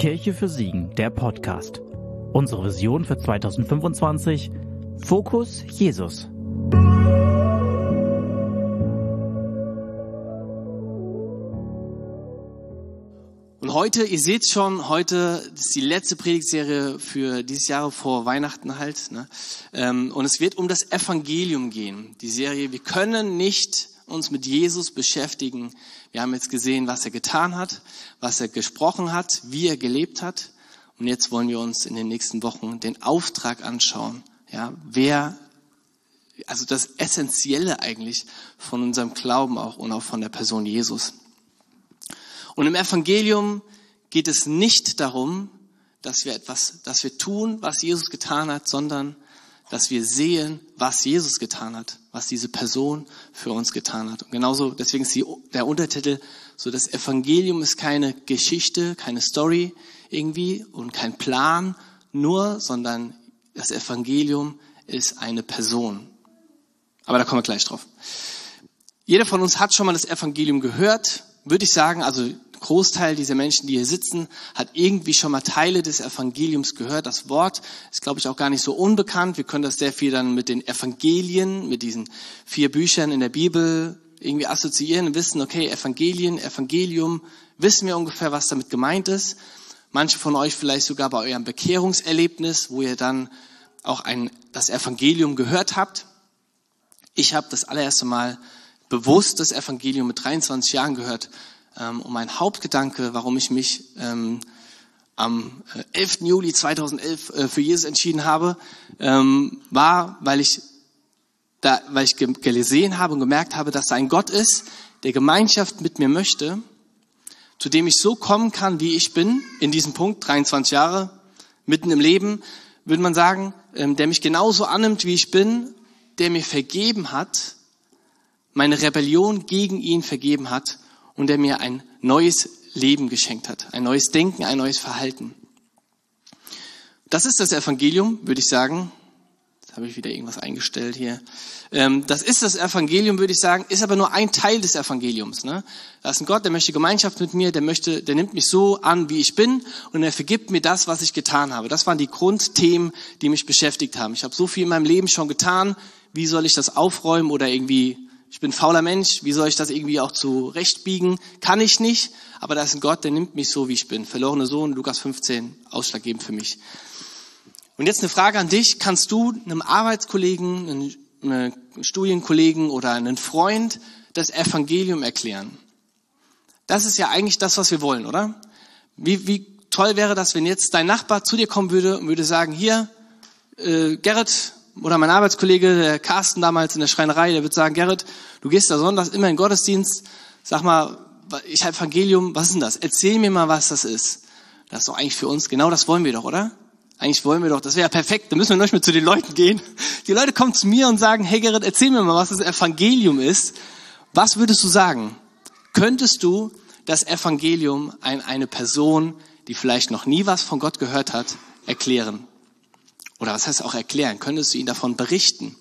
Kirche für Siegen, der Podcast. Unsere Vision für 2025: Fokus Jesus. Und heute, ihr seht schon, heute ist die letzte Predigtserie für dieses Jahr vor Weihnachten halt. Ne? Und es wird um das Evangelium gehen. Die Serie, wir können nicht uns mit Jesus beschäftigen. Wir haben jetzt gesehen, was er getan hat, was er gesprochen hat, wie er gelebt hat. Und jetzt wollen wir uns in den nächsten Wochen den Auftrag anschauen. Ja, also das Essentielle eigentlich von unserem Glauben auch und auch von der Person Jesus. Und im Evangelium geht es nicht darum, dass wir tun, was Jesus getan hat, sondern dass wir sehen, was Jesus getan hat, was diese Person für uns getan hat. Und genauso, deswegen ist der Untertitel so: Das Evangelium ist keine Geschichte, keine Story irgendwie und kein Plan nur, sondern das Evangelium ist eine Person. Aber da kommen wir gleich drauf. Jeder von uns hat schon mal das Evangelium gehört, würde ich sagen. Also Großteil dieser Menschen, die hier sitzen, hat irgendwie schon mal Teile des Evangeliums gehört. Das Wort ist, glaube ich, auch gar nicht so unbekannt. Wir können das sehr viel dann mit den Evangelien, mit diesen 4 Büchern in der Bibel irgendwie assoziieren und wissen, okay, Evangelium, wissen wir ungefähr, was damit gemeint ist. Manche von euch vielleicht sogar bei eurem Bekehrungserlebnis, wo ihr dann auch das Evangelium gehört habt. Ich habe das allererste Mal bewusst das Evangelium mit 23 Jahren gehört. Und mein Hauptgedanke, warum ich mich am 11. Juli 2011 für Jesus entschieden habe, war, weil ich gesehen habe und gemerkt habe, dass da ein Gott ist, der Gemeinschaft mit mir möchte, zu dem ich so kommen kann, wie ich bin, in diesem Punkt, 23 Jahre, mitten im Leben, würde man sagen, der mich genauso annimmt, wie ich bin, der mir vergeben hat, meine Rebellion gegen ihn vergeben hat und der mir ein neues Leben geschenkt hat, ein neues Denken, ein neues Verhalten. Das ist das Evangelium, würde ich sagen. Jetzt habe ich wieder irgendwas eingestellt hier. Das ist das Evangelium, würde ich sagen, ist aber nur ein Teil des Evangeliums. Ne? Da ist ein Gott, der möchte Gemeinschaft mit mir, der nimmt mich so an, wie ich bin, und er vergibt mir das, was ich getan habe. Das waren die Grundthemen, die mich beschäftigt haben. Ich habe so viel in meinem Leben schon getan. Wie soll ich das aufräumen oder irgendwie? Ich bin ein fauler Mensch, wie soll ich das irgendwie auch zurechtbiegen? Kann ich nicht, aber da ist ein Gott, der nimmt mich so, wie ich bin. Verlorener Sohn, Lukas 15, ausschlaggebend für mich. Und jetzt eine Frage an dich: Kannst du einem Arbeitskollegen, einem Studienkollegen oder einem Freund das Evangelium erklären? Das ist ja eigentlich das, was wir wollen, oder? Wie toll wäre das, wenn jetzt dein Nachbar zu dir kommen würde und würde sagen: Hier, Gerrit, oder mein Arbeitskollege, der Carsten damals in der Schreinerei, der wird sagen: Gerrit, du gehst da sonntags immer in den Gottesdienst, sag mal, ich habe Evangelium, was ist denn das? Erzähl mir mal, was das ist. Das ist doch eigentlich für uns, genau das wollen wir doch, oder? Eigentlich wollen wir doch, das wäre ja perfekt, da müssen wir nicht mehr zu den Leuten gehen. Die Leute kommen zu mir und sagen: Hey Gerrit, erzähl mir mal, was das Evangelium ist. Was würdest du sagen? Könntest du das Evangelium eine Person, die vielleicht noch nie was von Gott gehört hat, erklären? Oder was heißt auch erklären? Könntest du ihnen davon berichten?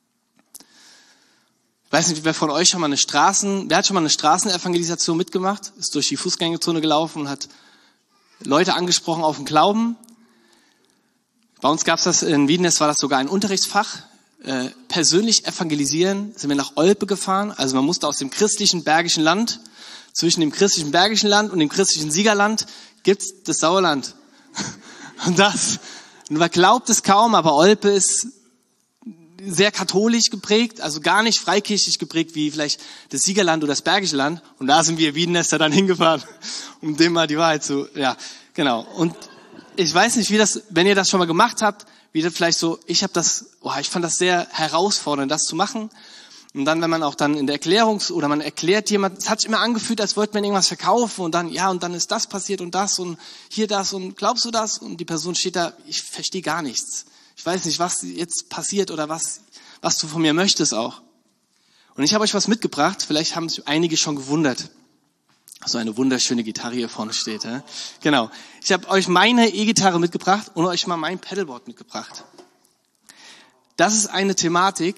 Ich weiß nicht, wer von euch wer hat schon mal eine Straßenevangelisation mitgemacht? Ist durch die Fußgängerzone gelaufen und hat Leute angesprochen auf den Glauben. Bei uns gab es das in Wiedenest, war das sogar ein Unterrichtsfach. Persönlich evangelisieren, sind wir nach Olpe gefahren. Also man musste aus dem christlichen Bergischen Land, zwischen dem christlichen Bergischen Land und dem christlichen Siegerland gibt's das Sauerland. Und man glaubt es kaum, aber Olpe ist sehr katholisch geprägt, also gar nicht freikirchlich geprägt wie vielleicht das Siegerland oder das Bergische Land. Und da sind wir Wiedenester dann hingefahren, um dem mal die Wahrheit zu, ja, genau. Und ich weiß nicht, wenn ihr das schon mal gemacht habt, wie das vielleicht so, ich fand das sehr herausfordernd, das zu machen. Und dann, wenn man auch dann in der oder man erklärt jemand, es hat sich immer angefühlt, als wollte man irgendwas verkaufen und dann ist das passiert und das und hier das und glaubst du das? Und die Person steht da: Ich verstehe gar nichts. Ich weiß nicht, was jetzt passiert oder was du von mir möchtest auch. Und ich habe euch was mitgebracht, vielleicht haben sich einige schon gewundert. So eine wunderschöne Gitarre hier vorne steht. Genau. Ich habe euch meine E-Gitarre mitgebracht und euch mal mein Pedalboard mitgebracht. Das ist eine Thematik,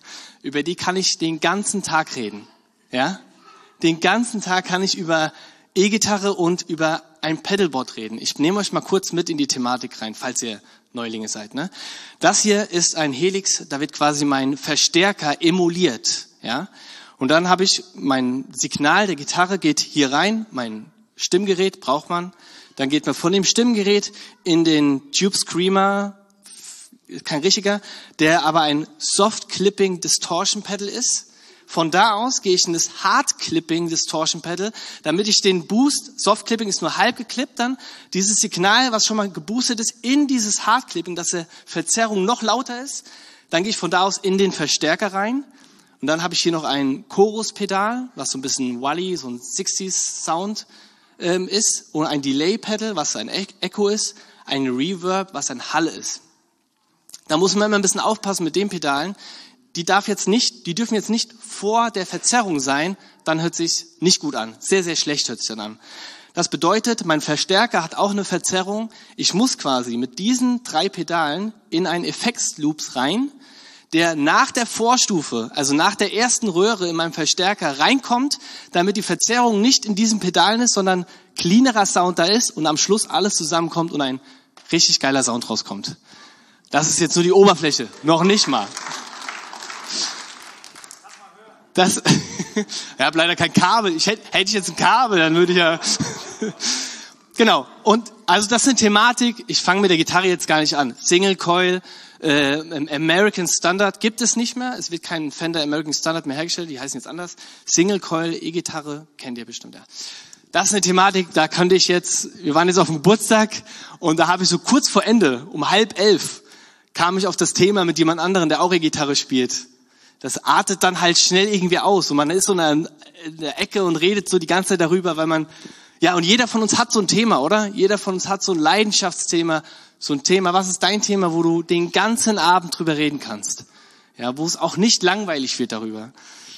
über die kann ich den ganzen Tag reden. Ja? Den ganzen Tag kann ich über E-Gitarre und über ein Pedalboard reden. Ich nehme euch mal kurz mit in die Thematik rein, falls ihr Neulinge seid. Ne? Das hier ist ein Helix, da wird quasi mein Verstärker emuliert. Ja? Und dann habe ich mein Signal der Gitarre geht hier rein, mein Stimmgerät braucht man. Dann geht man von dem Stimmgerät in den Tube Screamer, kein richtiger, der aber ein Soft Clipping Distortion Pedal ist. Von da aus gehe ich in das Hard Clipping Distortion Pedal, damit ich den Boost, Soft Clipping ist nur halb geklippt dann, dieses Signal, was schon mal geboostet ist, in dieses Hard Clipping, dass die Verzerrung noch lauter ist. Dann gehe ich von da aus in den Verstärker rein. Und dann habe ich hier noch ein Chorus-Pedal, was so ein bisschen Wally, so ein 60s Sound ist. Und ein Delay-Pedal, was ein Echo ist. Ein Reverb, was ein Hall ist. Da muss man immer ein bisschen aufpassen mit den Pedalen. Die dürfen jetzt nicht vor der Verzerrung sein, dann hört sich's nicht gut an. Sehr, sehr schlecht hört sich dann an. Das bedeutet, mein Verstärker hat auch eine Verzerrung. Ich muss quasi mit diesen 3 Pedalen in einen Effektloops rein, der nach der Vorstufe, also nach der ersten Röhre in meinem Verstärker reinkommt, damit die Verzerrung nicht in diesen Pedalen ist, sondern cleanerer Sound da ist und am Schluss alles zusammenkommt und ein richtig geiler Sound rauskommt. Das ist jetzt nur die Oberfläche, noch nicht mal. Das, ich habe leider kein Kabel. Hätte ich jetzt ein Kabel, dann würde ich ja... Genau. Und also das ist eine Thematik. Ich fange mit der Gitarre jetzt gar nicht an. Single Coil, American Standard gibt es nicht mehr. Es wird kein Fender American Standard mehr hergestellt. Die heißen jetzt anders. Single Coil, E-Gitarre, kennt ihr bestimmt, ja. Das ist eine Thematik, da könnte ich jetzt, wir waren jetzt auf dem Geburtstag und da habe ich so kurz vor Ende, um 10:30, kam ich auf das Thema mit jemand anderem, der auch E-Gitarre spielt. Das artet dann halt schnell irgendwie aus und man ist so in der Ecke und redet so die ganze Zeit darüber, weil man, ja, und jeder von uns hat so ein Thema, oder? Jeder von uns hat so ein Leidenschaftsthema, so ein Thema. Was ist dein Thema, wo du den ganzen Abend drüber reden kannst? Ja, wo es auch nicht langweilig wird darüber.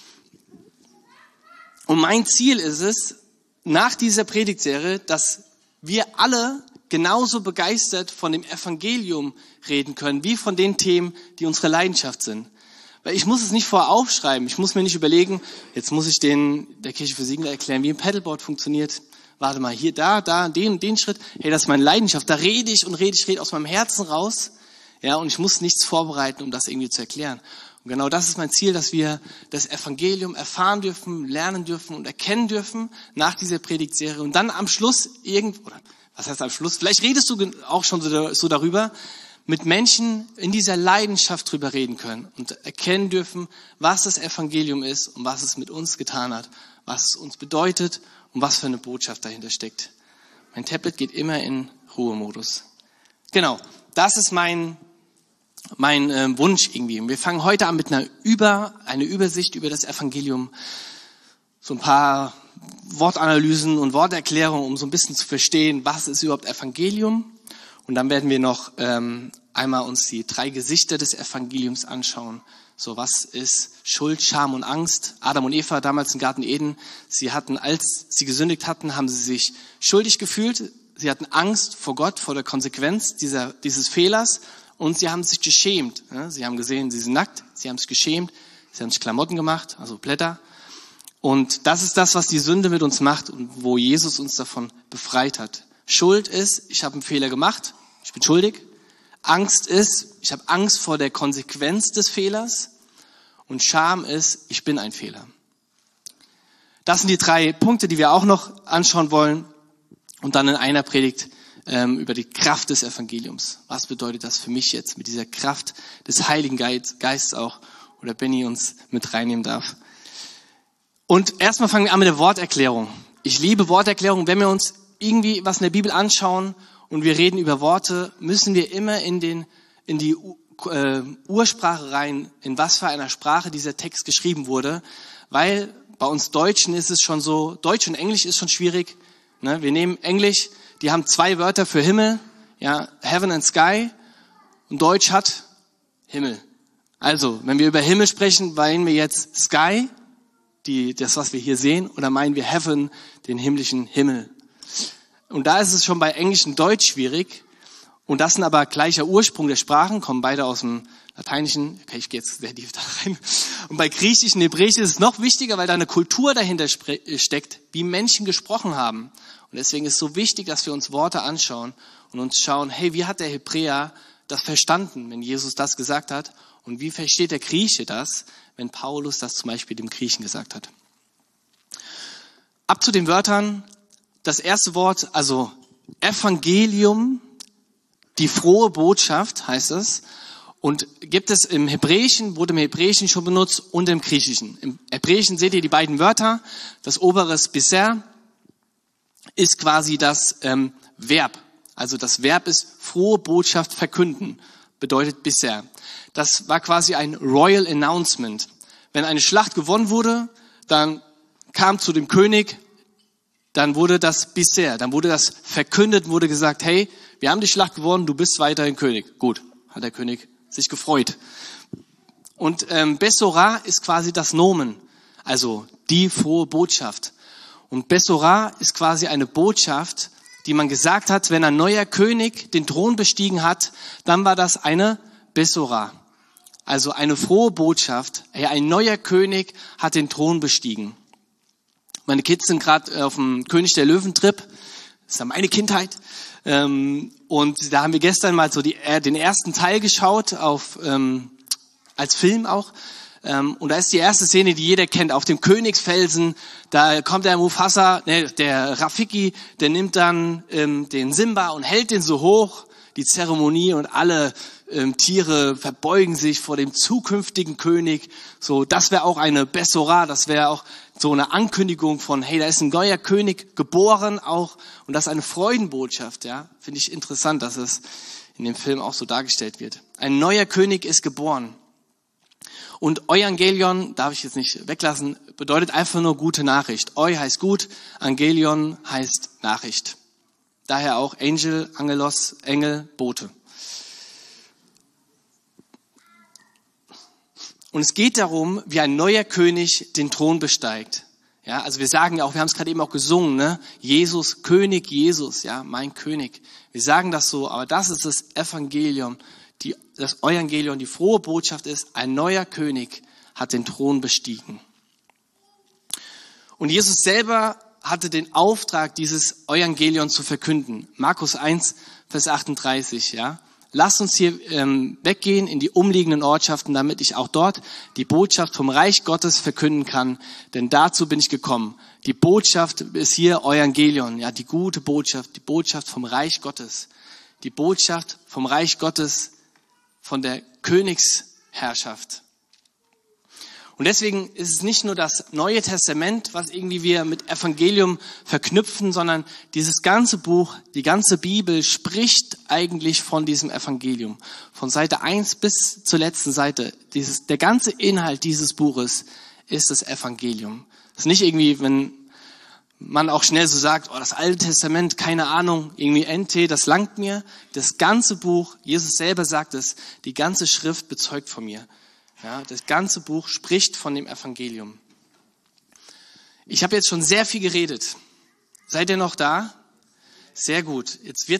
Und mein Ziel ist es, nach dieser Predigtserie, dass wir alle genauso begeistert von dem Evangelium reden können, wie von den Themen, die unsere Leidenschaft sind. Weil ich muss es nicht vorher aufschreiben. Ich muss mir nicht überlegen, jetzt muss ich der Kirche für Siegler erklären, wie ein Pedalboard funktioniert. Warte mal, hier, da, den Schritt. Hey, das ist meine Leidenschaft. Da rede ich aus meinem Herzen raus. Ja, und ich muss nichts vorbereiten, um das irgendwie zu erklären. Und genau das ist mein Ziel, dass wir das Evangelium erfahren dürfen, lernen dürfen und erkennen dürfen nach dieser Predigtserie. Und dann am Schluss oder was heißt am Schluss? Vielleicht redest du auch schon so darüber, mit Menschen in dieser Leidenschaft drüber reden können und erkennen dürfen, was das Evangelium ist und was es mit uns getan hat, was es uns bedeutet und was für eine Botschaft dahinter steckt. Mein Tablet geht immer in Ruhemodus. Genau, das ist mein Wunsch irgendwie. Wir fangen heute an mit eine Übersicht über das Evangelium, so ein paar Wortanalysen und Worterklärungen, um so ein bisschen zu verstehen, was ist überhaupt Evangelium. Und dann werden wir noch einmal uns die 3 Gesichter des Evangeliums anschauen. So, was ist Schuld, Scham und Angst? Adam und Eva damals im Garten Eden, als sie gesündigt hatten, haben sie sich schuldig gefühlt. Sie hatten Angst vor Gott, vor der Konsequenz dieses Fehlers und sie haben sich geschämt. Sie haben gesehen, sie sind nackt, sie haben sich geschämt, sie haben sich Klamotten gemacht, also Blätter. Und das ist das, was die Sünde mit uns macht und wo Jesus uns davon befreit hat. Schuld ist, ich habe einen Fehler gemacht, ich bin schuldig. Angst ist, ich habe Angst vor der Konsequenz des Fehlers. Und Scham ist, ich bin ein Fehler. Das sind die 3 Punkte, die wir auch noch anschauen wollen. Und dann in einer Predigt über die Kraft des Evangeliums. Was bedeutet das für mich jetzt mit dieser Kraft des Heiligen Geistes auch, oder Benny uns mit reinnehmen darf. Und erstmal fangen wir an mit der Worterklärung. Ich liebe Worterklärung, wenn wir uns irgendwie was in der Bibel anschauen und wir reden über Worte, müssen wir immer in die Ursprache rein, in was für einer Sprache dieser Text geschrieben wurde, weil bei uns Deutschen ist es schon so, Deutsch und Englisch ist schon schwierig. Ne? Wir nehmen Englisch, die haben 2 Wörter für Himmel, ja, Heaven and Sky, und Deutsch hat Himmel. Also, wenn wir über Himmel sprechen, meinen wir jetzt Sky, das, was wir hier sehen, oder meinen wir Heaven, den himmlischen Himmel. Und da ist es schon bei Englisch und Deutsch schwierig. Und das sind aber gleicher Ursprung der Sprachen, kommen beide aus dem Lateinischen, okay, ich gehe jetzt sehr tief da rein. Und bei Griechischen, Hebräisch ist es noch wichtiger, weil da eine Kultur dahinter steckt, wie Menschen gesprochen haben. Und deswegen ist es so wichtig, dass wir uns Worte anschauen und uns schauen, hey, wie hat der Hebräer das verstanden, wenn Jesus das gesagt hat? Und wie versteht der Grieche das, wenn Paulus das zum Beispiel dem Griechen gesagt hat? Ab zu den Wörtern. Das erste Wort, also Evangelium, die frohe Botschaft heißt es. Und gibt es im Hebräischen, wurde im Hebräischen schon benutzt und im Griechischen. Im Hebräischen seht ihr die beiden Wörter. Das obere Beser ist quasi das Verb. Also das Verb ist frohe Botschaft verkünden, bedeutet Beser. Das war quasi ein Royal Announcement. Wenn eine Schlacht gewonnen wurde, dann kam zu dem König, dann wurde das Beser, dann wurde das verkündet, wurde gesagt, hey, wir haben die Schlacht gewonnen, du bist weiterhin König. Gut, hat der König sich gefreut. Und Besorah ist quasi das Nomen, also die frohe Botschaft. Und Besorah ist quasi eine Botschaft, die man gesagt hat, wenn ein neuer König den Thron bestiegen hat, dann war das eine Besorah. Also eine frohe Botschaft. Hey, ein neuer König hat den Thron bestiegen. Meine Kids sind gerade auf dem König der Löwen-Trip. Das ist ja meine Kindheit. Und da haben wir gestern mal so den ersten Teil geschaut, als Film auch. Und da ist die erste Szene, die jeder kennt, auf dem Königsfelsen. Da kommt der Mufasa, der Rafiki, der nimmt dann den Simba und hält den so hoch, die Zeremonie, und alle Tiere verbeugen sich vor dem zukünftigen König. So, das wäre auch eine Besorah, das wäre auch so eine Ankündigung von, hey, da ist ein neuer König geboren auch, und das ist eine Freudenbotschaft, ja. Finde ich interessant, dass es in dem Film auch so dargestellt wird. Ein neuer König ist geboren. Und Euangelion, darf ich jetzt nicht weglassen, bedeutet einfach nur gute Nachricht. Eu heißt gut, Angelion heißt Nachricht. Daher auch Angel, Angelos, Engel, Bote. Und es geht darum, wie ein neuer König den Thron besteigt. Ja, also wir sagen ja auch, wir haben es gerade eben auch gesungen, ne? Jesus, König Jesus, ja, mein König. Wir sagen das so, aber das ist das Evangelium. Das Evangelium, die frohe Botschaft ist, ein neuer König hat den Thron bestiegen. Und Jesus selber hatte den Auftrag, dieses Evangelium zu verkünden. Markus 1, Vers 38, ja. Lasst uns hier weggehen in die umliegenden Ortschaften, damit ich auch dort die Botschaft vom Reich Gottes verkünden kann. Denn dazu bin ich gekommen. Die Botschaft ist hier Evangelium, ja, die gute Botschaft, die Botschaft vom Reich Gottes. Die Botschaft vom Reich Gottes, von der Königsherrschaft. Und deswegen ist es nicht nur das Neue Testament, was irgendwie wir mit Evangelium verknüpfen, sondern dieses ganze Buch, die ganze Bibel spricht eigentlich von diesem Evangelium. Von Seite 1 bis zur letzten Seite. Der ganze Inhalt dieses Buches ist das Evangelium. Es ist nicht irgendwie, wenn man auch schnell so sagt, oh, das Alte Testament, keine Ahnung, irgendwie NT, das langt mir. Das ganze Buch, Jesus selber sagt es, die ganze Schrift bezeugt von mir. Ja, das ganze Buch spricht von dem Evangelium. Ich habe jetzt schon sehr viel geredet. Seid ihr noch da? Sehr gut.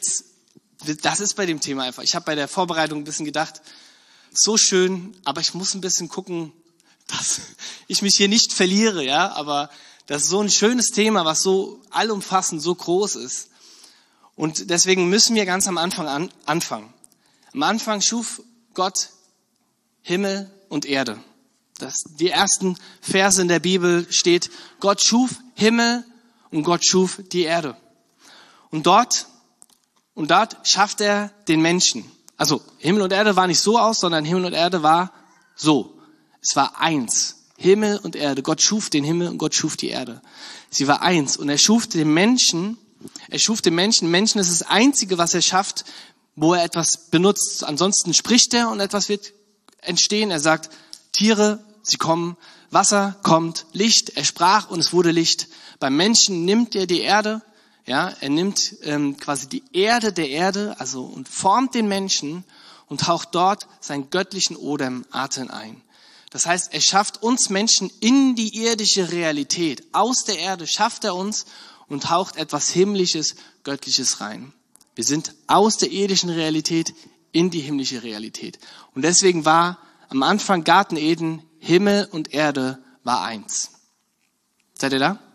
Das ist bei dem Thema einfach. Ich habe bei der Vorbereitung ein bisschen gedacht, so schön, aber ich muss ein bisschen gucken, dass ich mich hier nicht verliere, ja, aber das ist so ein schönes Thema, was so allumfassend, so groß ist. Und deswegen müssen wir ganz am Anfang anfangen. Am Anfang schuf Gott Himmel und Erde. Die ersten Verse in der Bibel steht, Gott schuf Himmel und Gott schuf die Erde. Und dort schafft er den Menschen. Also Himmel und Erde war nicht so aus, sondern Himmel und Erde war so. Es war eins. Himmel und Erde. Gott schuf den Himmel und Gott schuf die Erde. Sie war eins. Und er schuf den Menschen. Menschen ist das Einzige, was er schafft, wo er etwas benutzt. Ansonsten spricht er und etwas wird entstehen. Er sagt, Tiere, sie kommen, Wasser kommt, Licht. Er sprach und es wurde Licht. Beim Menschen nimmt er die Erde, ja, er nimmt quasi die Erde der Erde, also und formt den Menschen und taucht dort seinen göttlichen Odem, Atem ein. Das heißt, er schafft uns Menschen in die irdische Realität. Aus der Erde schafft er uns und haucht etwas Himmlisches, Göttliches rein. Wir sind aus der irdischen Realität in die himmlische Realität. Und deswegen war am Anfang Garten Eden, Himmel und Erde war eins. Seid ihr da?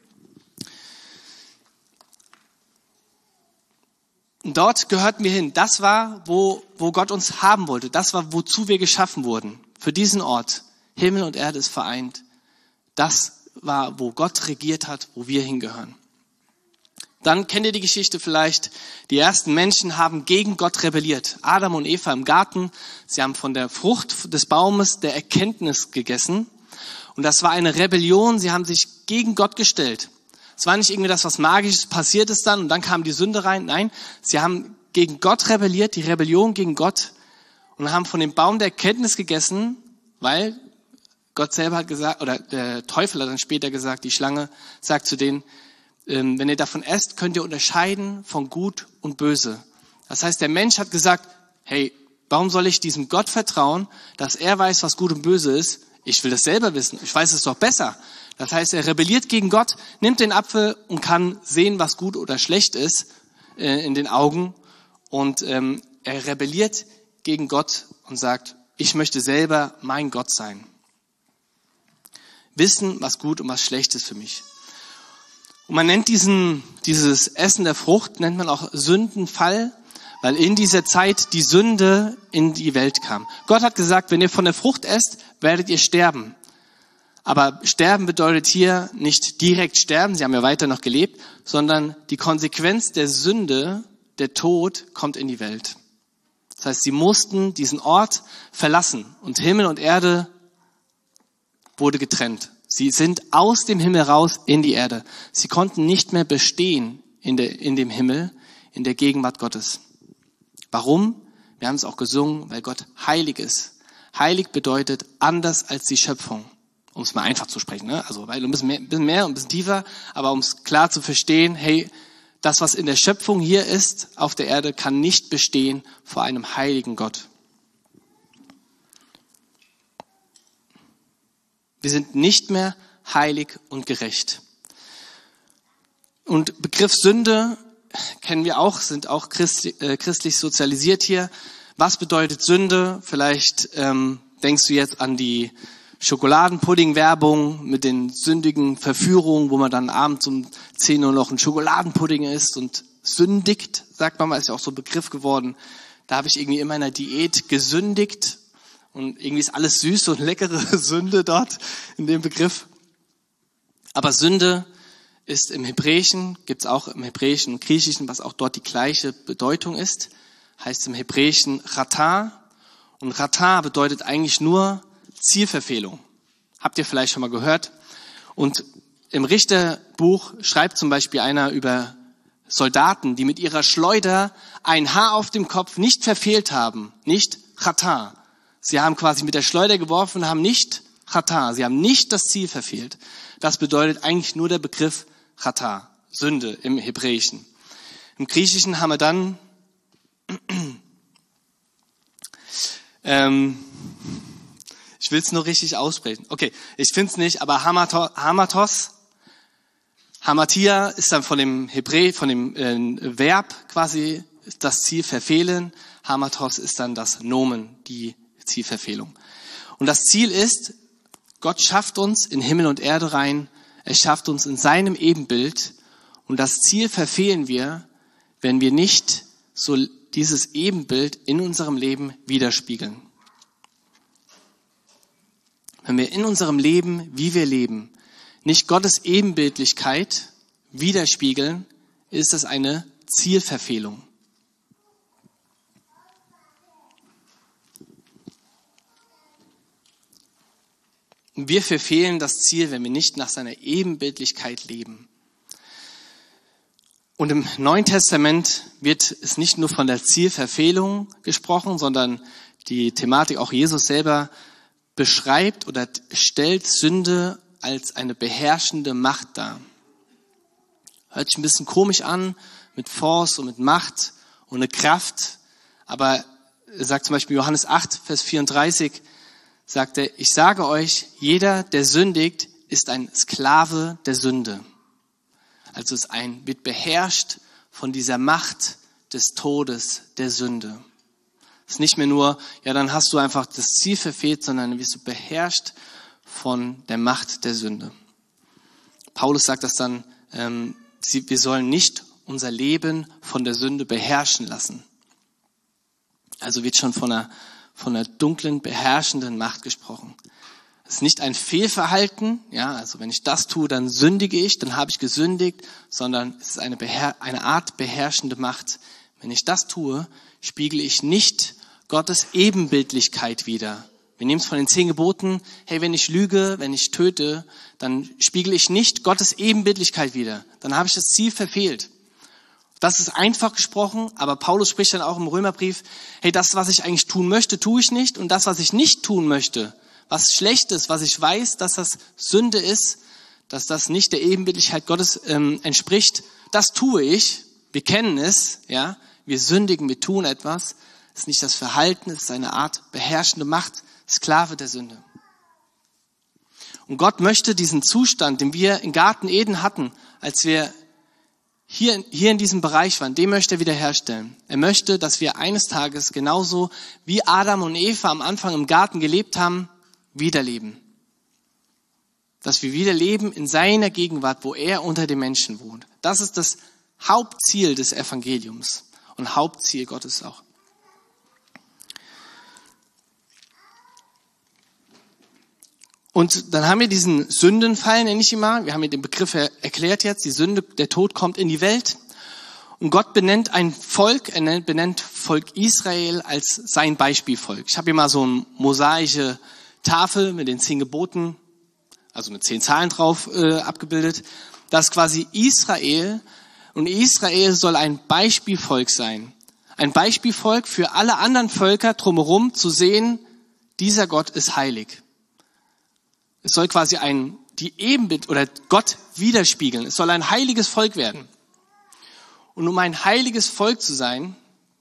Und dort gehörten wir hin. Das war, wo Gott uns haben wollte. Das war, wozu wir geschaffen wurden. Für diesen Ort. Himmel und Erde ist vereint. Das war, wo Gott regiert hat, wo wir hingehören. Dann kennt ihr die Geschichte vielleicht. Die ersten Menschen haben gegen Gott rebelliert. Adam und Eva im Garten. Sie haben von der Frucht des Baumes der Erkenntnis gegessen. Und das war eine Rebellion. Sie haben sich gegen Gott gestellt. Es war nicht irgendwie das, was Magisches passiert ist dann und dann kam die Sünde rein. Nein, sie haben gegen Gott rebelliert, die Rebellion gegen Gott und haben von dem Baum der Erkenntnis gegessen, weil Gott selber hat gesagt, oder der Teufel hat dann später gesagt, die Schlange sagt zu denen, wenn ihr davon esst, könnt ihr unterscheiden von Gut und Böse. Das heißt, der Mensch hat gesagt, hey, warum soll ich diesem Gott vertrauen, dass er weiß, was Gut und Böse ist? Ich will das selber wissen, ich weiß es doch besser. Das heißt, er rebelliert gegen Gott, nimmt den Apfel und kann sehen, was gut oder schlecht ist in den Augen. Und er rebelliert gegen Gott und sagt, ich möchte selber mein Gott sein. Wissen, was gut und was schlecht ist für mich. Und man nennt dieses Essen der Frucht, nennt man auch Sündenfall, weil in dieser Zeit die Sünde in die Welt kam. Gott hat gesagt, wenn ihr von der Frucht esst, werdet ihr sterben. Aber sterben bedeutet hier nicht direkt sterben, sie haben ja weiter noch gelebt, sondern die Konsequenz der Sünde, der Tod, kommt in die Welt. Das heißt, sie mussten diesen Ort verlassen und Himmel und Erde wurde getrennt. Sie sind aus dem Himmel raus in die Erde. Sie konnten nicht mehr bestehen in dem Himmel, in der Gegenwart Gottes. Warum? Wir haben es auch gesungen, weil Gott heilig ist. Heilig bedeutet anders als die Schöpfung. Um es mal einfach zu sprechen, ne? Also, weil ein bisschen mehr und ein bisschen tiefer, aber um es klar zu verstehen, hey, das, was in der Schöpfung hier ist, auf der Erde, kann nicht bestehen vor einem heiligen Gott. Wir sind nicht mehr heilig und gerecht. Und Begriff Sünde kennen wir auch, sind auch christlich sozialisiert hier. Was bedeutet Sünde? Vielleicht denkst du jetzt an die Schokoladenpudding-Werbung mit den sündigen Verführungen, wo man dann abends um 10 Uhr noch ein Schokoladenpudding isst und sündigt, sagt man mal, ist ja auch so ein Begriff geworden. Da habe ich irgendwie in meiner Diät gesündigt und irgendwie ist alles süße und leckere Sünde dort in dem Begriff. Aber Sünde ist im Hebräischen, gibt's auch im Hebräischen und Griechischen, was auch dort die gleiche Bedeutung ist, heißt im Hebräischen Ratah. Und Ratah bedeutet eigentlich nur Zielverfehlung. Habt ihr vielleicht schon mal gehört? Und im Richterbuch schreibt zum Beispiel einer über Soldaten, die mit ihrer Schleuder ein Haar auf dem Kopf nicht verfehlt haben, nicht Chata. Sie haben quasi mit der Schleuder geworfen und haben nicht Chata, sie haben nicht das Ziel verfehlt. Das bedeutet eigentlich nur der Begriff Chata, Sünde im Hebräischen. Im Griechischen haben wir dann ich will es nur richtig aussprechen. Okay, ich finde es nicht, aber Hamatos, Hamatia ist dann von dem Verb quasi das Ziel verfehlen. Hamatos ist dann das Nomen, die Zielverfehlung. Und das Ziel ist, Gott schafft uns in Himmel und Erde rein, er schafft uns in seinem Ebenbild und das Ziel verfehlen wir, wenn wir nicht so dieses Ebenbild in unserem Leben widerspiegeln. Wenn wir in unserem Leben, wie wir leben, nicht Gottes Ebenbildlichkeit widerspiegeln, ist das eine Zielverfehlung. Wir verfehlen das Ziel, wenn wir nicht nach seiner Ebenbildlichkeit leben. Und im Neuen Testament wird es nicht nur von der Zielverfehlung gesprochen, sondern die Thematik auch Jesus selber beschreibt oder stellt Sünde als eine beherrschende Macht dar. Hört sich ein bisschen komisch an, mit Force und mit Macht und eine Kraft, aber er sagt zum Beispiel Johannes 8, Vers 34, sagt er, ich sage euch, jeder, der sündigt, ist ein Sklave der Sünde. Also wird beherrscht von dieser Macht des Todes, der Sünde. Es ist nicht mehr nur, ja, dann hast du einfach das Ziel verfehlt, sondern dann wirst du beherrscht von der Macht der Sünde. Paulus sagt das dann, wir sollen nicht unser Leben von der Sünde beherrschen lassen. Also wird schon von einer dunklen, beherrschenden Macht gesprochen. Es ist nicht ein Fehlverhalten, ja, also wenn ich das tue, dann sündige ich, dann habe ich gesündigt, sondern es ist eine Art beherrschende Macht. Wenn ich das tue, spiegele ich nicht Gottes Ebenbildlichkeit wider. Wir nehmen es von den 10 Geboten, hey, wenn ich lüge, wenn ich töte, dann spiegele ich nicht Gottes Ebenbildlichkeit wider. Dann habe ich das Ziel verfehlt. Das ist einfach gesprochen, aber Paulus spricht dann auch im Römerbrief, hey, das, was ich eigentlich tun möchte, tue ich nicht. Und das, was ich nicht tun möchte, was schlecht ist, was ich weiß, dass das Sünde ist, dass das nicht der Ebenbildlichkeit Gottes entspricht, das tue ich. Wir kennen es, ja, wir sündigen, wir tun etwas. Es ist nicht das Verhalten, es ist eine Art beherrschende Macht, Sklave der Sünde. Und Gott möchte diesen Zustand, den wir im Garten Eden hatten, als wir hier in diesem Bereich waren, den möchte er wiederherstellen. Er möchte, dass wir eines Tages genauso wie Adam und Eva am Anfang im Garten gelebt haben, wiederleben. Dass wir wieder leben in seiner Gegenwart, wo er unter den Menschen wohnt. Das ist das Hauptziel des Evangeliums und Hauptziel Gottes auch. Und dann haben wir diesen Sündenfall, nenne ich ihn mal. Wir haben den Begriff erklärt jetzt. Die Sünde, der Tod kommt in die Welt. Und Gott benennt ein Volk, er benennt Volk Israel als sein Beispielvolk. Ich habe hier mal so eine mosaische Tafel mit den 10 Geboten, also mit 10 Zahlen drauf abgebildet. Das ist quasi Israel. Und Israel soll ein Beispielvolk sein. Ein Beispielvolk für alle anderen Völker drumherum zu sehen, dieser Gott ist heilig. Es soll quasi die Ebenbild oder Gott widerspiegeln. Es soll ein heiliges Volk werden. Und um ein heiliges Volk zu sein,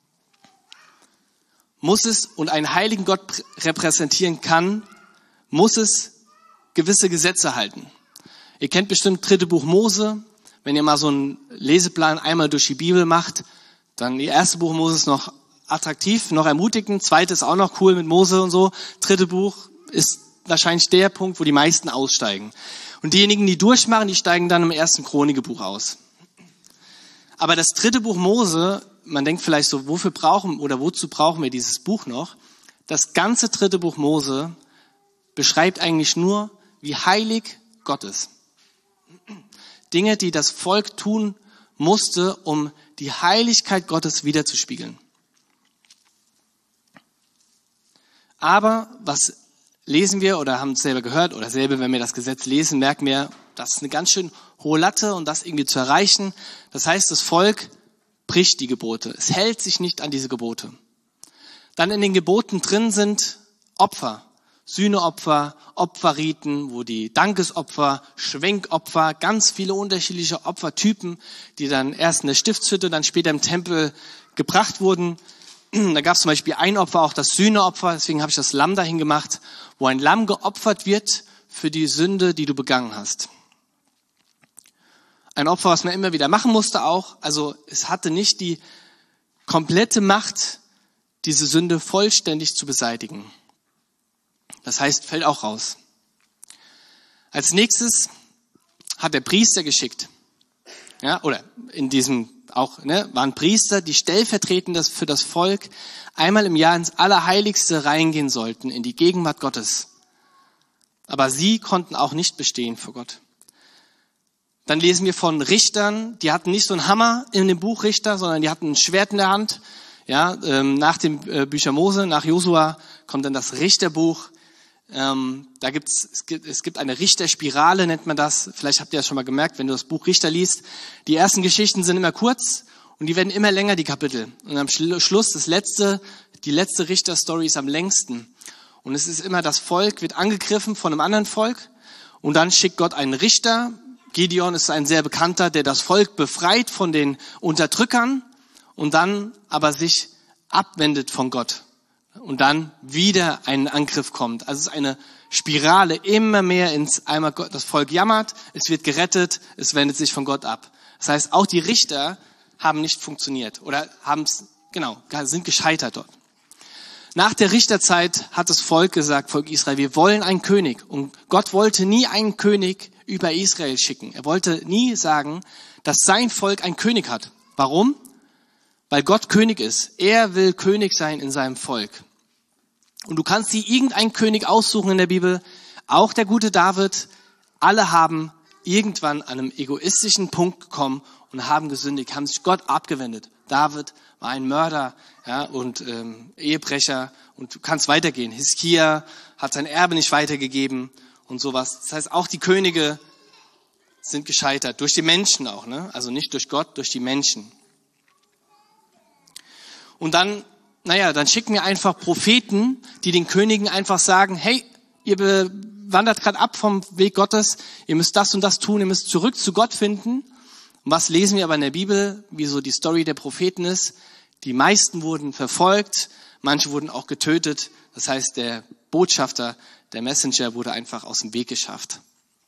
muss es, und einen heiligen Gott repräsentieren kann, muss es gewisse Gesetze halten. Ihr kennt bestimmt 3. Buch Mose. Wenn ihr mal so einen Leseplan einmal durch die Bibel macht, dann die 1. Buch Mose ist noch attraktiv, noch ermutigend. 2. ist auch noch cool mit Mose und so. 3. Buch ist wahrscheinlich der Punkt, wo die meisten aussteigen. Und diejenigen, die durchmachen, die steigen dann im 1. Chronikbuch aus. Aber das 3. Buch Mose, man denkt vielleicht so, wozu brauchen wir dieses Buch noch? Das ganze 3. Buch Mose beschreibt eigentlich nur, wie heilig Gott ist. Dinge, die das Volk tun musste, um die Heiligkeit Gottes wiederzuspiegeln. Aber was lesen wir oder haben es selber gehört oder selber, wenn wir das Gesetz lesen, merken wir, das ist eine ganz schön hohe Latte und das irgendwie zu erreichen. Das heißt, das Volk bricht die Gebote. Es hält sich nicht an diese Gebote. Dann in den Geboten drin sind Opfer, Sühneopfer, Opferriten, wo die Dankesopfer, Schwenkopfer, ganz viele unterschiedliche Opfertypen, die dann erst in der Stiftshütte, dann später im Tempel gebracht wurden. Da gab es zum Beispiel ein Opfer, auch das Sühneopfer, deswegen habe ich das Lamm dahin gemacht, wo ein Lamm geopfert wird für die Sünde, die du begangen hast. Ein Opfer, was man immer wieder machen musste auch, also es hatte nicht die komplette Macht, diese Sünde vollständig zu beseitigen. Das heißt, fällt auch raus. Als nächstes hat der Priester geschickt. Ja, oder in diesem auch, waren Priester, die stellvertretend für das Volk einmal im Jahr ins Allerheiligste reingehen sollten, in die Gegenwart Gottes. Aber sie konnten auch nicht bestehen vor Gott. Dann lesen wir von Richtern, die hatten nicht so einen Hammer in dem Buch Richter, sondern die hatten ein Schwert in der Hand. Ja, nach dem Bücher Mose, nach Josua kommt dann das Richterbuch. Es gibt eine Richterspirale, nennt man das. Vielleicht habt ihr das schon mal gemerkt, wenn du das Buch Richter liest. Die ersten Geschichten sind immer kurz und die werden immer länger, die Kapitel. Und am Schluss die letzte Richterstory ist am längsten. Und es ist immer, das Volk wird angegriffen von einem anderen Volk und dann schickt Gott einen Richter. Gideon ist ein sehr bekannter, der das Volk befreit von den Unterdrückern und dann aber sich abwendet von Gott. Und dann wieder ein Angriff kommt. Also es ist eine Spirale, immer mehr einmal das Volk jammert, es wird gerettet, es wendet sich von Gott ab. Das heißt, auch die Richter haben nicht funktioniert oder sind gescheitert dort. Nach der Richterzeit hat das Volk gesagt, Volk Israel, wir wollen einen König. Und Gott wollte nie einen König über Israel schicken. Er wollte nie sagen, dass sein Volk einen König hat. Warum? Weil Gott König ist. Er will König sein in seinem Volk. Und du kannst dir irgendeinen König aussuchen in der Bibel, auch der gute David. Alle haben irgendwann an einem egoistischen Punkt gekommen und haben gesündigt, haben sich Gott abgewendet. David war ein Mörder, ja, und Ehebrecher, und du kannst weitergehen. Hiskia hat sein Erbe nicht weitergegeben und sowas. Das heißt, auch die Könige sind gescheitert, durch die Menschen auch, ne? Also nicht durch Gott, durch die Menschen. Und dann schicken wir einfach Propheten, die den Königen einfach sagen, hey, ihr wandert gerade ab vom Weg Gottes, ihr müsst das und das tun, ihr müsst zurück zu Gott finden. Und was lesen wir aber in der Bibel, wie so die Story der Propheten ist? Die meisten wurden verfolgt, manche wurden auch getötet. Das heißt, der Botschafter, der Messenger wurde einfach aus dem Weg geschafft.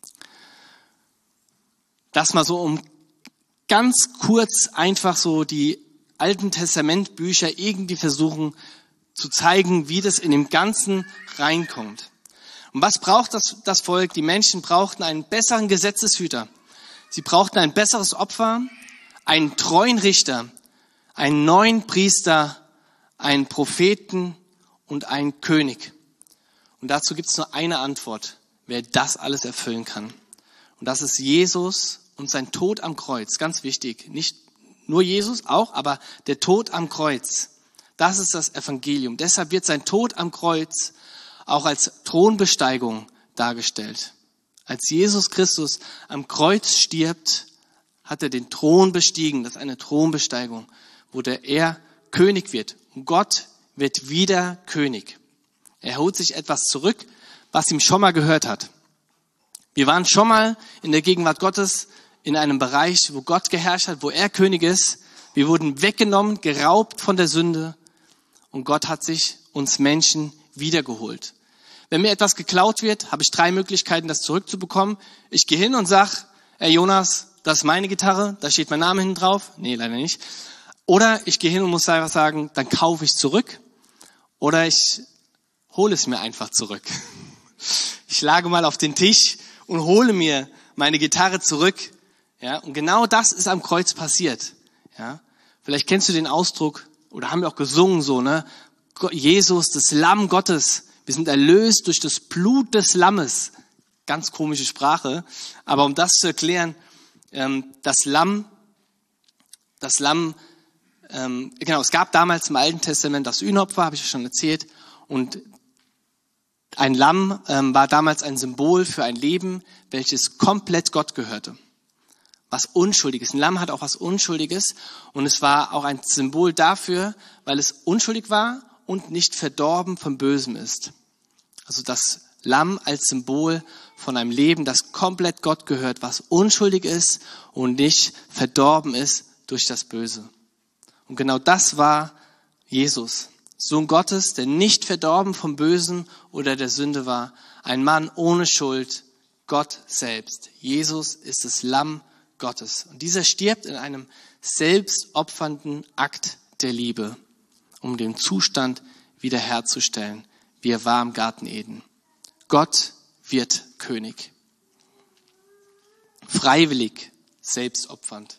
Das mal so, um ganz kurz einfach so die Alten Testamentbücher irgendwie versuchen zu zeigen, wie das in dem Ganzen reinkommt. Und was braucht das Volk? Die Menschen brauchten einen besseren Gesetzeshüter. Sie brauchten ein besseres Opfer, einen treuen Richter, einen neuen Priester, einen Propheten und einen König. Und dazu gibt es nur eine Antwort, wer das alles erfüllen kann. Und das ist Jesus und sein Tod am Kreuz. Ganz wichtig. Nicht nur Jesus auch, aber der Tod am Kreuz. Das ist das Evangelium. Deshalb wird sein Tod am Kreuz auch als Thronbesteigung dargestellt. Als Jesus Christus am Kreuz stirbt, hat er den Thron bestiegen. Das ist eine Thronbesteigung, wo er König wird. Und Gott wird wieder König. Er holt sich etwas zurück, was ihm schon mal gehört hat. Wir waren schon mal in der Gegenwart Gottes in einem Bereich, wo Gott geherrscht hat, wo er König ist. Wir wurden weggenommen, geraubt von der Sünde. Und Gott hat sich uns Menschen wiedergeholt. Wenn mir etwas geklaut wird, habe ich 3 Möglichkeiten, das zurückzubekommen. Ich gehe hin und sage, Jonas, das ist meine Gitarre, da steht mein Name hinten drauf. Nee, leider nicht. Oder ich gehe hin und muss einfach sagen, dann kaufe ich es zurück. Oder ich hole es mir einfach zurück. Ich schlage mal auf den Tisch und hole mir meine Gitarre zurück. Ja, und genau das ist am Kreuz passiert. Ja, vielleicht kennst du den Ausdruck, oder haben wir auch gesungen so, ne? Jesus, das Lamm Gottes. Wir sind erlöst durch das Blut des Lammes. Ganz komische Sprache. Aber um das zu erklären, das Lamm, es gab damals im Alten Testament das Sühnopfer, habe ich ja schon erzählt. Und ein Lamm war damals ein Symbol für ein Leben, welches komplett Gott gehörte. Was Unschuldiges. Ein Lamm hat auch was Unschuldiges. Und es war auch ein Symbol dafür, weil es unschuldig war und nicht verdorben vom Bösen ist. Also das Lamm als Symbol von einem Leben, das komplett Gott gehört, was unschuldig ist und nicht verdorben ist durch das Böse. Und genau das war Jesus, Sohn Gottes, der nicht verdorben vom Bösen oder der Sünde war. Ein Mann ohne Schuld, Gott selbst. Jesus ist das Lamm Gottes. Und dieser stirbt in einem selbstopfernden Akt der Liebe, um den Zustand wiederherzustellen, wie er war im Garten Eden. Gott wird König. Freiwillig, selbstopfernd.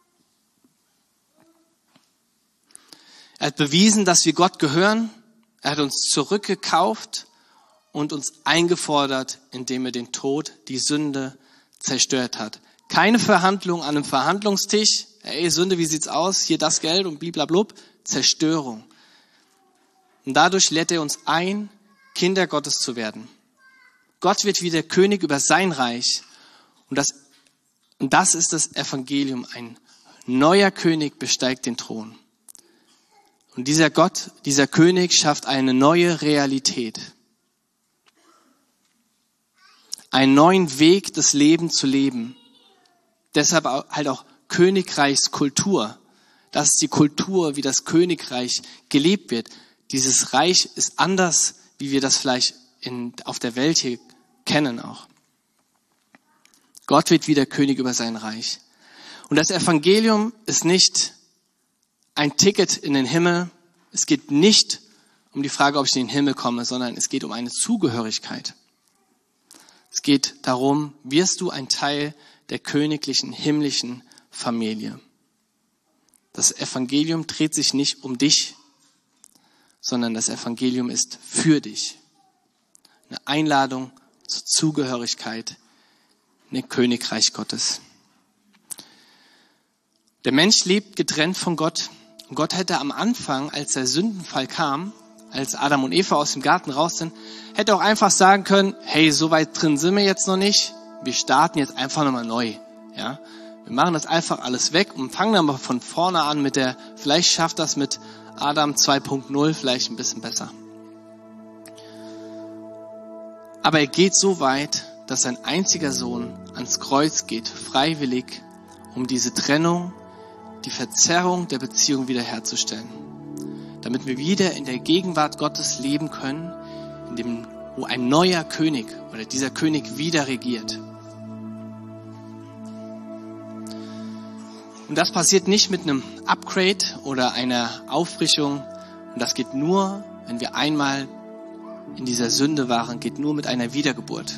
Er hat bewiesen, dass wir Gott gehören. Er hat uns zurückgekauft und uns eingefordert, indem er den Tod, die Sünde zerstört hat. Keine Verhandlung an einem Verhandlungstisch. Ey, Sünde, wie sieht's aus? Hier das Geld und bliblablub. Zerstörung. Und dadurch lädt er uns ein, Kinder Gottes zu werden. Gott wird wieder König über sein Reich. Und das ist das Evangelium. Ein neuer König besteigt den Thron. Und dieser Gott, dieser König schafft eine neue Realität. Einen neuen Weg, das Leben zu leben. Deshalb halt auch Königreichskultur. Das ist die Kultur, wie das Königreich gelebt wird. Dieses Reich ist anders, wie wir das vielleicht auf der Welt hier kennen auch. Gott wird wieder König über sein Reich. Und das Evangelium ist nicht ein Ticket in den Himmel. Es geht nicht um die Frage, ob ich in den Himmel komme, sondern es geht um eine Zugehörigkeit. Es geht darum, wirst du ein Teil der königlichen, himmlischen Familie. Das Evangelium dreht sich nicht um dich, sondern das Evangelium ist für dich. Eine Einladung zur Zugehörigkeit in den Königreich Gottes. Der Mensch lebt getrennt von Gott. Und Gott hätte am Anfang, als der Sündenfall kam, als Adam und Eva aus dem Garten raus sind, hätte auch einfach sagen können, hey, so weit drin sind wir jetzt noch nicht. Wir starten jetzt einfach nochmal neu. Ja? Wir machen das einfach alles weg und fangen dann mal von vorne an mit vielleicht schafft das mit Adam 2.0 vielleicht ein bisschen besser. Aber er geht so weit, dass sein einziger Sohn ans Kreuz geht, freiwillig, um diese Trennung, die Verzerrung der Beziehung wiederherzustellen. Damit wir wieder in der Gegenwart Gottes leben können, wo ein neuer König oder dieser König wieder regiert. Und das passiert nicht mit einem Upgrade oder einer Auffrischung. Und das geht nur, wenn wir einmal in dieser Sünde waren, geht nur mit einer Wiedergeburt.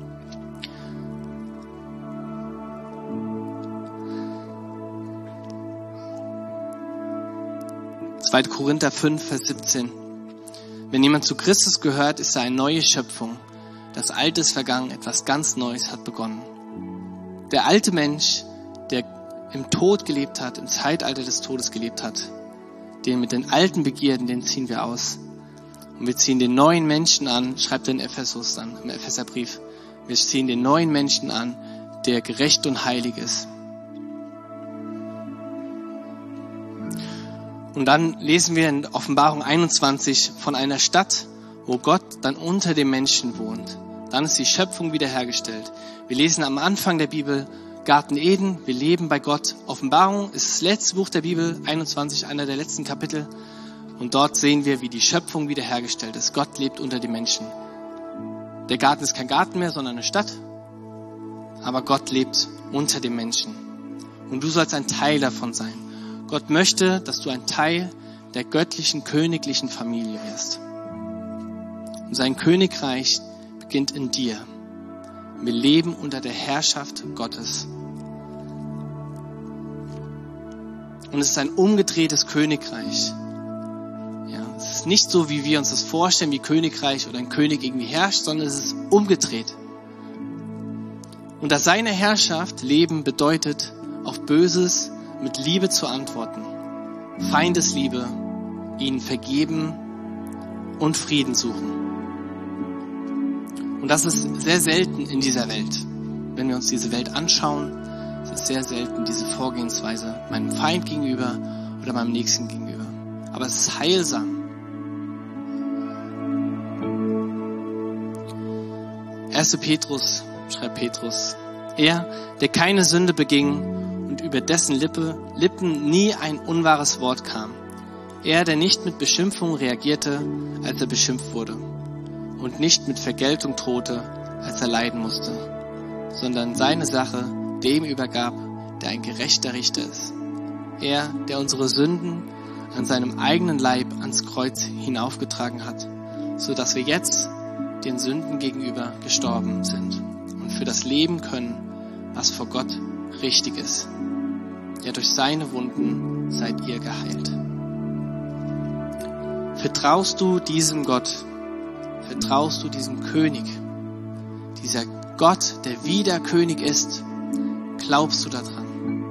(2. Korinther 5, Vers 17). Wenn jemand zu Christus gehört, ist er eine neue Schöpfung. Das Alte ist vergangen, etwas ganz Neues hat begonnen. Der alte Mensch, der im Tod gelebt hat, im Zeitalter des Todes gelebt hat, den mit den alten Begierden, den ziehen wir aus. Und wir ziehen den neuen Menschen an, schreibt er in Ephesus dann, im Epheserbrief. Wir ziehen den neuen Menschen an, der gerecht und heilig ist. Und dann lesen wir in Offenbarung 21 von einer Stadt, wo Gott dann unter den Menschen wohnt. Dann ist die Schöpfung wiederhergestellt. Wir lesen am Anfang der Bibel Garten Eden, wir leben bei Gott. Offenbarung ist das letzte Buch der Bibel, 21, einer der letzten Kapitel. Und dort sehen wir, wie die Schöpfung wiederhergestellt ist. Gott lebt unter den Menschen. Der Garten ist kein Garten mehr, sondern eine Stadt. Aber Gott lebt unter den Menschen. Und du sollst ein Teil davon sein. Gott möchte, dass du ein Teil der göttlichen, königlichen Familie wirst. Und sein Königreich beginnt in dir. Wir leben unter der Herrschaft Gottes. Und es ist ein umgedrehtes Königreich. Ja, es ist nicht so, wie wir uns das vorstellen, wie Königreich oder ein König irgendwie herrscht, sondern es ist umgedreht. Unter seiner Herrschaft leben bedeutet, auf Böses mit Liebe zu antworten. Feindesliebe, ihnen vergeben und Frieden suchen. Und das ist sehr selten in dieser Welt. Wenn wir uns diese Welt anschauen, ist es sehr selten diese Vorgehensweise meinem Feind gegenüber oder meinem Nächsten gegenüber. Aber es ist heilsam. 1. Petrus, schreibt Petrus, er, der keine Sünde beging und über dessen Lippen nie ein unwahres Wort kam. Er, der nicht mit Beschimpfung reagierte, als er beschimpft wurde. Und nicht mit Vergeltung drohte, als er leiden musste, sondern seine Sache dem übergab, der ein gerechter Richter ist. Er, der unsere Sünden an seinem eigenen Leib ans Kreuz hinaufgetragen hat, so dass wir jetzt den Sünden gegenüber gestorben sind und für das Leben können, was vor Gott richtig ist. Ja, durch seine Wunden seid ihr geheilt. Vertraust du diesem Gott? Vertraust du diesem König? Dieser Gott, der wieder König ist, glaubst du daran?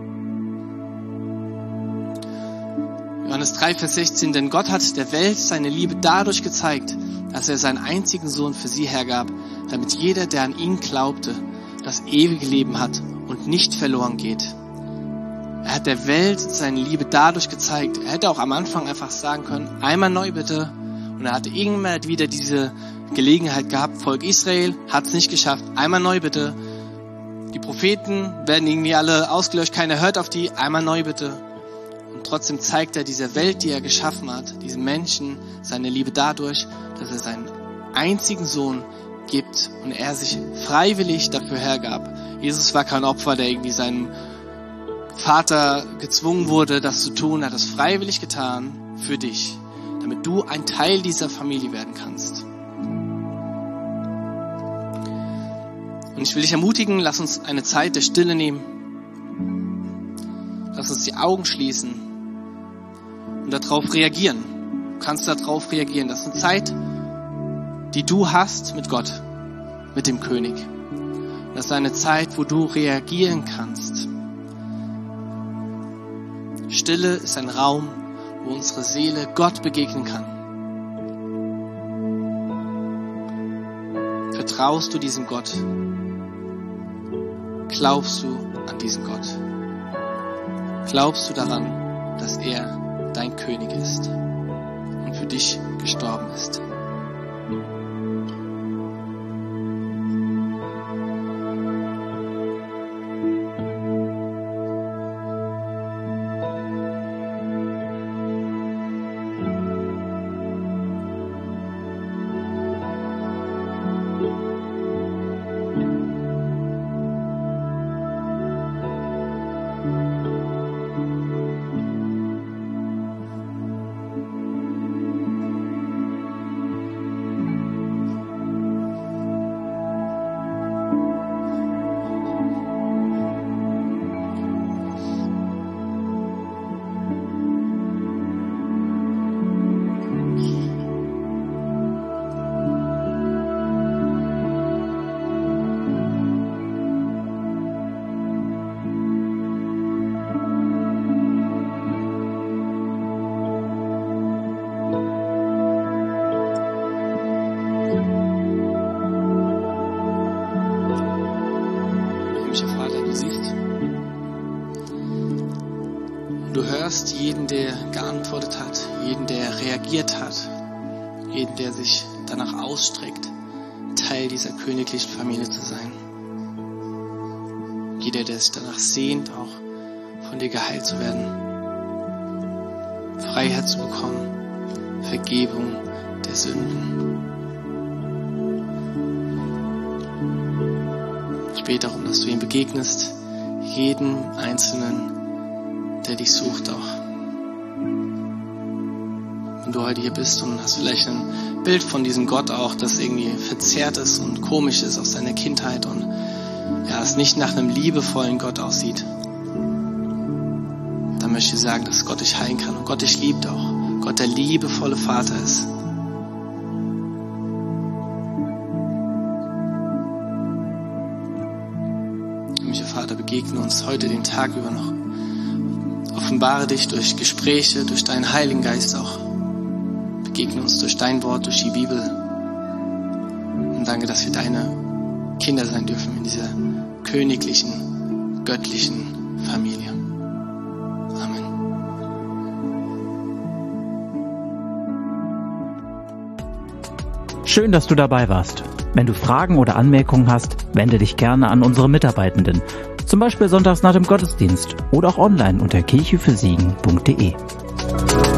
Johannes 3, Vers 16, denn Gott hat der Welt seine Liebe dadurch gezeigt, dass er seinen einzigen Sohn für sie hergab, damit jeder, der an ihn glaubte, das ewige Leben hat und nicht verloren geht. Er hat der Welt seine Liebe dadurch gezeigt. Er hätte auch am Anfang einfach sagen können, einmal neu bitte. Und er hatte irgendwann wieder diese Gelegenheit gehabt, Volk Israel hat es nicht geschafft, einmal neu bitte. Die Propheten werden irgendwie alle ausgelöscht, keiner hört auf die, einmal neu bitte. Und trotzdem zeigt er dieser Welt, die er geschaffen hat, diesen Menschen, seine Liebe dadurch, dass er seinen einzigen Sohn gibt und er sich freiwillig dafür hergab. Jesus war kein Opfer, der irgendwie seinem Vater gezwungen wurde, das zu tun. Er hat es freiwillig getan für dich. damit du ein Teil dieser Familie werden kannst. Und ich will dich ermutigen, lass uns eine Zeit der Stille nehmen. Lass uns die Augen schließen und darauf reagieren. Du kannst darauf reagieren. Das ist eine Zeit, die du hast mit Gott, mit dem König. Das ist eine Zeit, wo du reagieren kannst. Stille ist ein Raum, wo unsere Seele Gott begegnen kann. Vertraust du diesem Gott? Glaubst du an diesen Gott? Glaubst du daran, dass er dein König ist und für dich gestorben ist? Du hörst jeden, der geantwortet hat, jeden, der reagiert hat, jeden, der sich danach ausstreckt, Teil dieser königlichen Familie zu sein. Jeder, der sich danach sehnt, auch von dir geheilt zu werden, Freiheit zu bekommen, Vergebung der Sünden. Ich bete darum, dass du ihm begegnest, jeden Einzelnen, der dich sucht auch. Wenn du heute hier bist und hast vielleicht ein Bild von diesem Gott auch, das irgendwie verzerrt ist und komisch ist aus deiner Kindheit und ja, es nicht nach einem liebevollen Gott aussieht, dann möchte ich sagen, dass Gott dich heilen kann und Gott dich liebt auch. Gott der liebevolle Vater ist. Himmlischer Vater, begegne uns heute den Tag über noch. Offenbare dich durch Gespräche, durch deinen Heiligen Geist auch. Begegne uns durch dein Wort, durch die Bibel. Und danke, dass wir deine Kinder sein dürfen in dieser königlichen, göttlichen Familie. Amen. Schön, dass du dabei warst. Wenn du Fragen oder Anmerkungen hast, wende dich gerne an unsere Mitarbeitenden. Zum Beispiel sonntags nach dem Gottesdienst oder auch online unter kirchefürsegen.de.